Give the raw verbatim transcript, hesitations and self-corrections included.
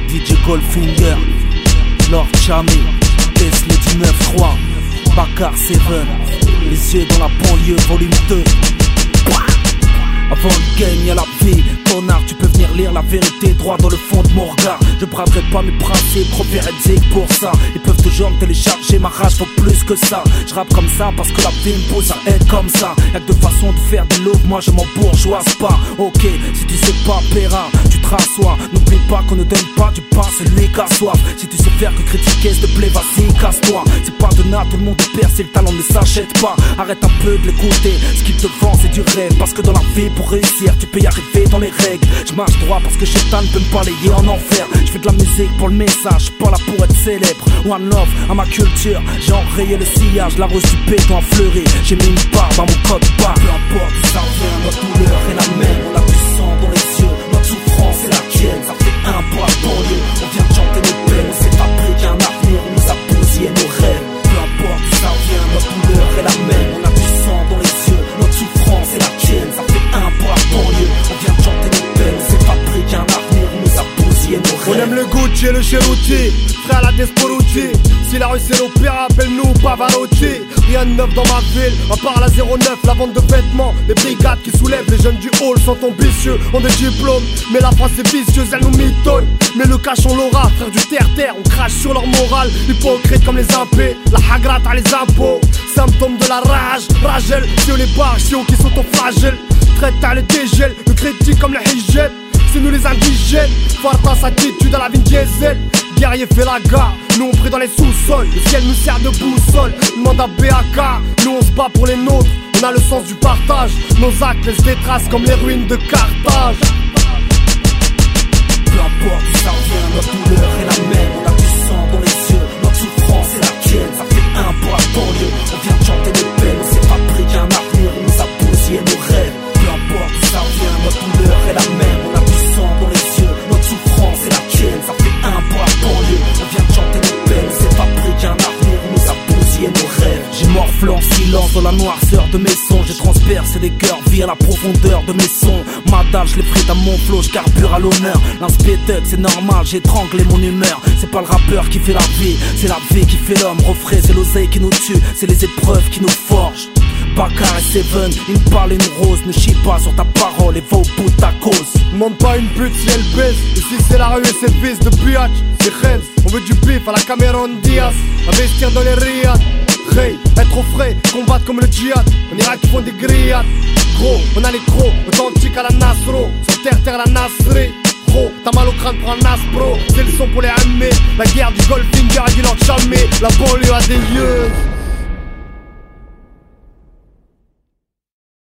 D J Goldfinger, Lord Chami, Tesla dix-neuf trois, Bakar Seven, les yeux dans la banlieue, volume deux. Avant le game y'a la vie, connard, tu peux venir lire la vérité droit dans le fond de mon regard. Je braderai pas mes principes, trop véridiques pour ça. Ils peuvent toujours me télécharger, ma rage vaut plus que ça. Je rappe comme ça parce que la vie me pousse à être comme ça. Y'a que deux façons de faire de l'aube, moi je m'en bourgeoise pas. Ok, si tu sais pas périn, tu te rassois. N'oublie pas qu'on ne donne pas du pain, celui qui a soif. Si tu sais faire que critiquer, s'il te plaît vas-y, casse-toi. C'est pas de nat, tout le monde perce et le talent ne s'achète pas. Arrête un peu de l'écouter, ce qu'il te vend c'est du rêve. Parce que dans la vie pour réussir, tu peux y arriver dans les règles. Je marche droit parce que Chétan peut me balayer en enfer. Je fais de la musique pour le message, j'suis pas là pour être célèbre. One love à ma culture, j'ai enrayé le sillage. La rose du béton a fleuri, j'ai mis une barre dans mon code barre. Peu importe où ça vient, notre douleur est la même. On a du sang dans les yeux, notre souffrance est la tienne. Ça fait un pour la banlieue, on vient de chanter nos peines. On s'est fabriqué un avenir, on nous a bousillé nos rêves. Peu importe où ça vient, notre douleur est la même. On a du sang dans les yeux, notre souffrance est la tienne. Ça fait un pour la banlieue, on vient de chanter nos peines. On s'est fabriqué un avenir, on nous a bousillé nos rêves. On aime le Gucci et le Cheruti, frère la Desporuti. Si la rue c'est l'opéra, appelle-nous Pavarotti. Rien de neuf dans ma ville, à part la zéro neuf, la vente de vêtements. Les brigades qui soulèvent, les jeunes du hall sont ambitieux, ont des diplômes. Mais la France est vicieuse, elle nous mitonne. Mais le cash on l'aura, frère du terre-terre, on crache sur leur morale. Hypocrite comme les impés, la hagrate à les impôts. Symptômes de la rage, ragel, sur les barres, chios qui sont au flagelle. Traite à le dégel, le critique comme le hijab. C'est nous les indigènes, Fartas attitude à la Vin Diesel. Guerrier fait la gare, nous on prie dans les sous-sols. Le ciel nous sert de boussole, demande à B A K. Nous on se bat pour les nôtres, on a le sens du partage. Nos actes laissent des traces comme les ruines de Carthage. Peu importe où ça vient, notre douleur est la même. On a du sang dans les yeux, notre souffrance est la tienne. Ça fait un pour la banlieue, on vient de chanter nos peines. On s'est fabriqué un avenir, on nous a bousillé nos rêves. Peu importe où ça vient, notre douleur est la même. On a du sang dans les yeux, notre souffrance est la tienne. Ça fait un pour la banlieue, on vient de chanter nos peines. On s'est fabriqué un avenir, on nous a bousillé nos rêves. J'ai morflé en silence dans la noirceur de mes sons. J'ai transpercé des cœurs via la profondeur de mes sons. Ma dalle, je les frite à mon flot, je carbure à l'honneur. L'inspecteur, c'est normal, j'ai étranglé mon humeur. C'est pas le rappeur qui fait la vie, c'est la vie qui fait l'homme. Refrais, c'est l'oseille qui nous tue, c'est les épreuves qui nous forgent. Bakar et Seven, ils me parlent une rose. Ne chie pas sur ta parole et va au bout de ta cause. Demande pas une pute si elle baisse. Ici c'est la rue et c'est fils de biatch. C'est Rennes, on veut du bif à la Cameron Diaz. Investir dans les riads. Hey, être au frais, combattre comme le djihad. On ira qui font des grillades. Gros, on a les crocs, authentiques à la Nasro. Sur terre, terre la Nasri. Gros, t'as mal au crâne pour un Aspro. C'est le son pour les amis. La guerre du Goldfinger a dit leur jamais. La banlieue a des yeux.